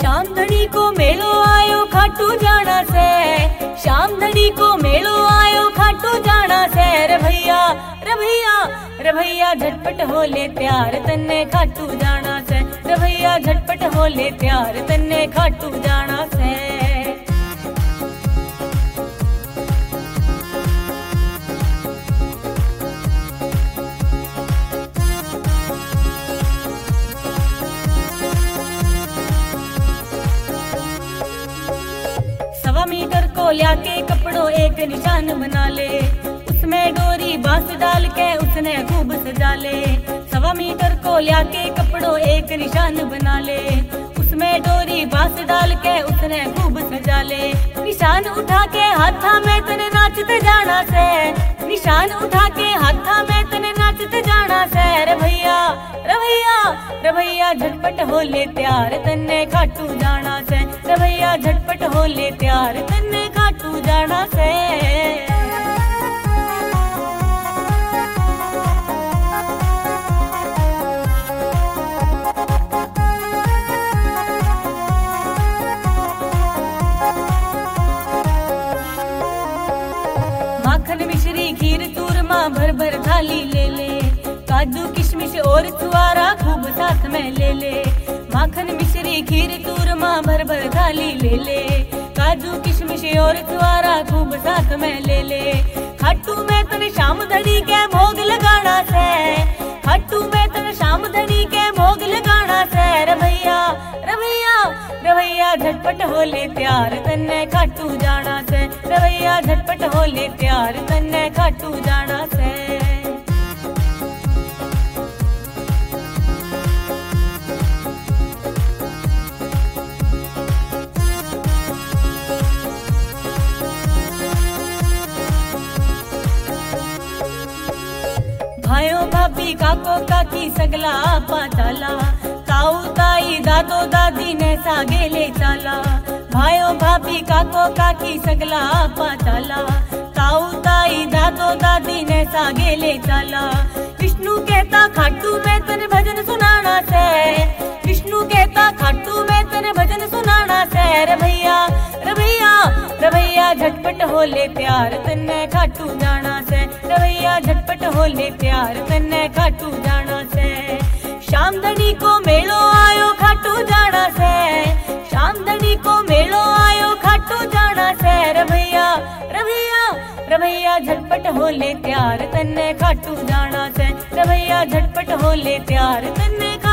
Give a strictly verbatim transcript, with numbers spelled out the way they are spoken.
शाम धड़ी को मेलो आयो खाटू जाना से, शाम धड़ी को मेलो आयो खाटू जाना से। रे भैया रे भैया रे भैया झटपट हो ले त्यार तन्ने खाटू जाना से। रे भैया झटपट हो ले त्यार तन्ने खाटू जाना से। सवा मीटर को ल्याके कपड़ों एक निशान बना ले, उसमें डोरी बांस डाल के उसने खूब सजा ले। सवा मीटर को ल्याके कपड़ों एक निशान बना ले, उसमें डोरी बांस डाल के उसने खूब सजा ले। निशान उठा के हाथा में तने नाचते जाना से, निशान उठा के हाथा में तने नाचते जाना से। रे भैया रे भैया रे भैया झटपट हो ले त्यार तन्ने खाटू जाना से। रे भैया झटपट हो ले त्यार तन्ने खाटू जाना से। माखन मिश्री खीर चूरमा भर भर थाली ले ले, काजू किशमिश और छुआरा खूब साथ में ले ले। माखन मिश्री खीर चूरमा भर भर थाली ले ले, काजू किशमिश और छुआरा खूब साथ में ले ले। खाटू में तने शाम धड़ी के भोग लगाना से, खाटू में तने शाम धड़ी के भोग लगाना से। रे भैया रे भैया रे भैया झटपट हो ले त्यार तन्ने खाटू जाना से। रे भैया झटपट हो ले त्यार तन्ने खाटू जाना से। भाइयों भाभी काको काकी सगला आपा चाला, ताऊ ताई दादो दादी ने सागे ले चाला। भाइयों भाभी काको काकी सगला आपा चाला, ताऊ ताई दादो दादी ने सागे ले चाला। विष्णु कहता खाटू में तने भजन सुनाना से, विष्णु कहता खाटू में तने भजन सुनाना से। रे भैया रे भैया रे भैया झटपट हो ले त्यार तन्ने खाटू जाना से। रे भैया झटपट हो ले त्यार तन्ने खाटू जाना से। शाम धड़ी को मेलो आयो खाटू जाना से, शाम धड़ी को मेलो आयो खाटू जाना से। रे भैया रे भैया रे भैया झटपट हो ले त्यार तन्ने खाटू जाना से। रे भैया झटपट हो ले त्यार तन्ने